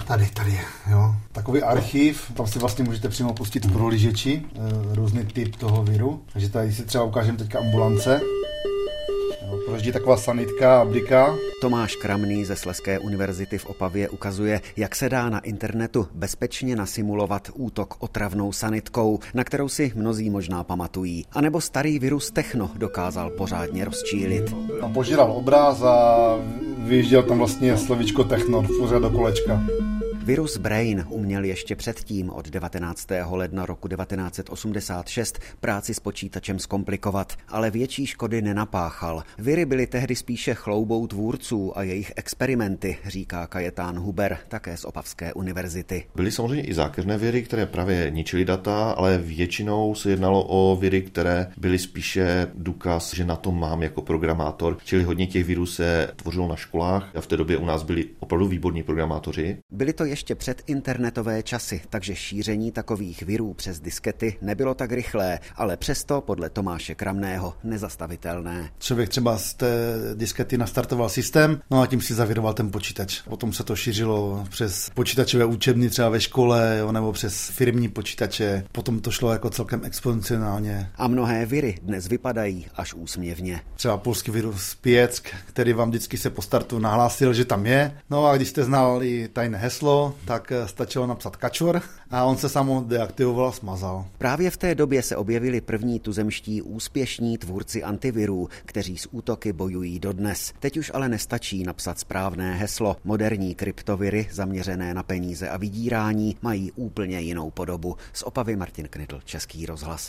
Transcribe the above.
Tady je, jo. Takový archiv, tam si vlastně můžete přímo pustit prohlížeči, různý typ toho viru. Takže tady si třeba ukážeme teďka ambulance. Projíždí taková sanitka a blika. Tomáš Kramný ze Slezské univerzity v Opavě ukazuje, jak se dá na internetu bezpečně nasimulovat útok otravnou sanitkou, na kterou si mnozí možná pamatují. A nebo starý virus Techno dokázal pořádně rozčílit. Požíral obraz a vyjížděl tam vlastně slovíčko Techno pořád do kolečka. Virus Brain uměl ještě předtím, od 19. ledna roku 1986, práci s počítačem zkomplikovat, ale větší škody nenapáchal. Viry byly tehdy spíše chloubou tvůrců a jejich experimenty, říká Kajetán Huber, také z Opavské univerzity. Byly samozřejmě i zákeřné viry, které právě ničily data, ale většinou se jednalo o viry, které byly spíše důkaz, že na tom mám jako programátor, čili hodně těch virů se tvořilo na školách a v té době u nás byli opravdu výborní programátoři. Byly to ještě před internetové časy, takže šíření takových virů přes diskety nebylo tak rychlé, ale přesto podle Tomáše Kramného nezastavitelné. Člověk třeba z té diskety nastartoval systém, no a tím si zaviroval ten počítač. Potom se to šířilo přes počítačové učebny třeba ve škole, jo, nebo přes firmní počítače. Potom to šlo jako celkem exponenciálně. A mnohé viry dnes vypadají až úsměvně. Třeba polský virus Pieck, který vám vždycky se po startu nahlásil, že tam je. No a když jste znali tajné heslo, tak stačilo napsat kačor a on se samo deaktivoval a smazal. Právě v té době se objevili první tuzemští úspěšní tvůrci antivirů, kteří s útoky bojují dodnes. Teď už ale nestačí napsat správné heslo. Moderní kryptoviry zaměřené na peníze a vydírání mají úplně jinou podobu. Z Opavy Martin Knitl, Český rozhlas.